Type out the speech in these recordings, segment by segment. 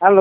Alô?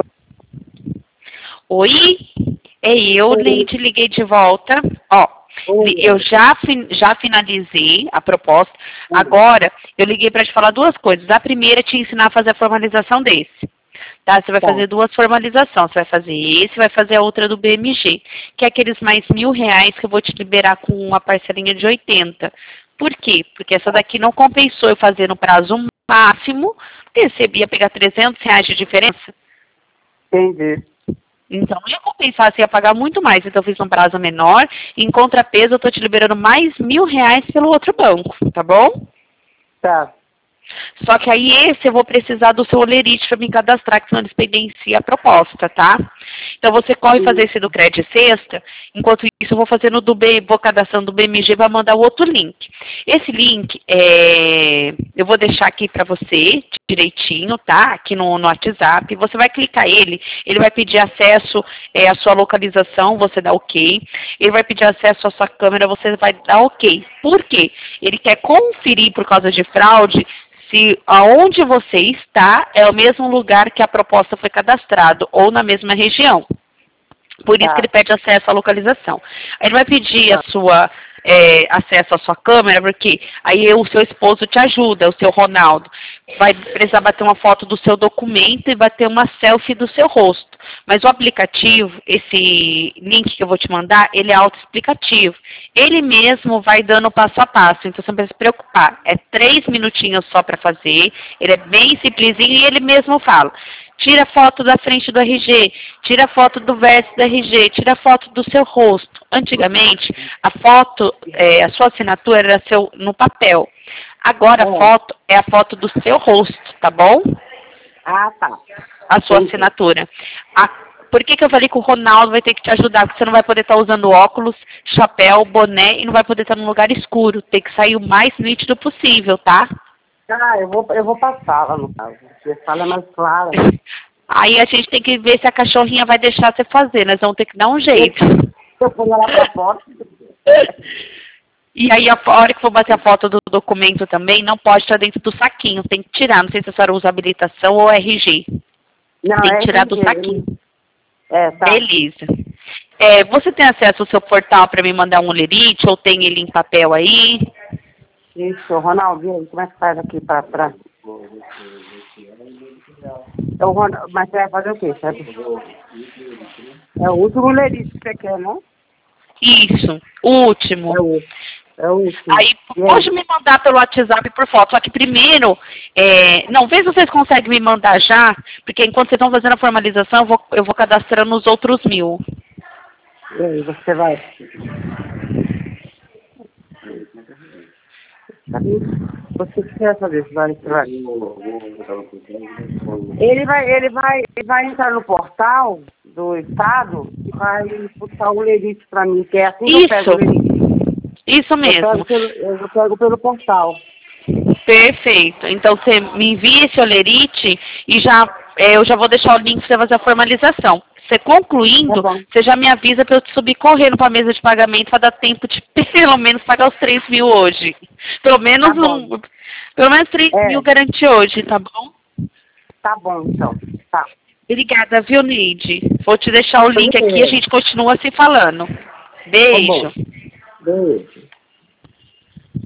Oi, é eu, Oi. Leide, liguei de volta. Ó, Oi. eu já finalizei a proposta. Agora, eu liguei para te falar duas coisas. A primeira é te ensinar a fazer a formalização desse. Tá? Você vai Tá. fazer duas formalizações. Você vai fazer esse, vai fazer a outra do BMG, que é aqueles mais R$ 1.000 que eu vou te liberar com uma parcelinha de 80. Por quê? Porque essa daqui não compensou eu fazer no prazo máximo, porque você ia pegar R$ 300 de diferença. Entendi. Então, não ia compensar, você ia pagar muito mais. Então, eu fiz um prazo menor. Em contrapeso, eu estou te liberando mais R$ 1.000 pelo outro banco, tá bom? Tá. Só que aí esse eu vou precisar do seu olerite para me cadastrar, que senão ele expedencia a proposta, tá? Então você corre fazer esse do Cred Sexta, enquanto isso eu vou fazendo vou cadastrando do BMG, vai mandar o outro link. Esse link eu vou deixar aqui para você direitinho, tá? Aqui no WhatsApp. Você vai clicar ele vai pedir acesso à sua localização, você dá ok. Ele vai pedir acesso à sua câmera, você vai dar ok. Por quê? Ele quer conferir por causa de fraude se aonde você está é o mesmo lugar que a proposta foi cadastrado ou na mesma região. Por isso que ele pede acesso à localização. Aí ele vai pedir acesso à sua câmera, porque aí o seu esposo te ajuda, o seu Ronaldo. Vai precisar bater uma foto do seu documento e bater uma selfie do seu rosto. Mas o aplicativo, esse link que eu vou te mandar, ele é autoexplicativo. Ele mesmo vai dando passo a passo, então você não precisa se preocupar. É 3 minutinhos só para fazer, ele é bem simplesinho e ele mesmo fala. Tira foto da frente do RG, tira foto do verso do RG, tira foto do seu rosto. Antigamente, a foto, a sua assinatura era no papel. Agora a foto é a foto do seu rosto, tá bom? Ah, tá. A sua assinatura. Por que eu falei que o Ronaldo vai ter que te ajudar? Porque você não vai poder estar usando óculos, chapéu, boné e não vai poder estar num lugar escuro. Tem que sair o mais nítido possível, tá? Ah, eu vou passar lá no caso. Você fala mais clara. Aí a gente tem que ver se a cachorrinha vai deixar você fazer. Nós vamos ter que dar um jeito. Eu ponho ela pra fora. E aí, a hora que for bater a foto do documento também, não pode estar dentro do saquinho. Tem que tirar. Não sei se a senhora usa habilitação ou RG. Não, Tem que tirar do saquinho. Tá. Beleza. Você tem acesso ao seu portal para me mandar um olerite ou tem ele em papel aí? Isso, Ronaldinho, como é que faz aqui pra... Mas você vai fazer o quê, sabe? É o último lerite que você quer, né? Isso, o último. É o último. Aí, pode me mandar pelo WhatsApp por foto. Só que primeiro, não, vê se vocês conseguem me mandar já, porque enquanto vocês estão fazendo a formalização, eu vou cadastrando os outros 1.000. E aí, você vai... Você quer fazer isso? Você vai. Ele vai entrar no portal do Estado e vai puxar o lerite para mim, que é assim que eu pego o lerite. Isso mesmo. Eu pego pelo portal. Perfeito. Então, você me envia esse olerite e eu já vou deixar o link para você fazer a formalização. Você concluindo, você já me avisa para eu te subir correndo para a mesa de pagamento para dar tempo de pelo menos pagar os 3.000 hoje. Pelo menos pelo menos 3.000 garantir hoje, tá bom? Tá bom, então. Tá. Obrigada, viu, Neide? Vou te deixar o link aqui e a gente continua se falando. Beijo. Beijo.